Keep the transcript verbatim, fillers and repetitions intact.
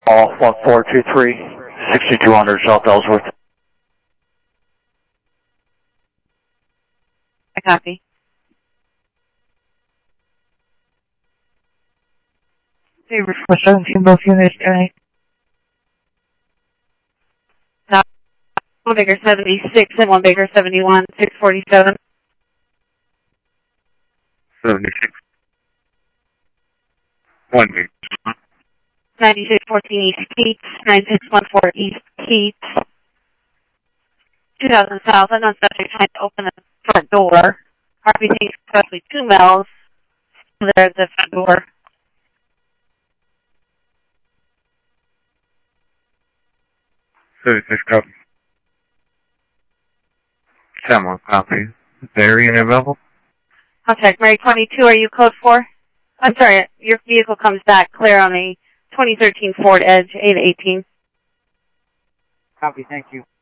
All one four two three, sixty-two hundred South Ellsworth. I copy. Favor for seventeen, both units, tonight. Now, one Baker seventy-six and one Baker seventy-one, six forty-seven. seventy-six. one Baker. ninety-six fourteen East Keats, nine six one four East Keats. two thousand South, unknown subject trying to open the front door. R B C successfully two miles. There's the front door. thirty-six copy. ten one copy. Variant available? Contact Mary twenty-two, are you code four? I'm sorry, your vehicle comes back clear on a twenty thirteen Ford Edge, eight eighteen. Copy, thank you.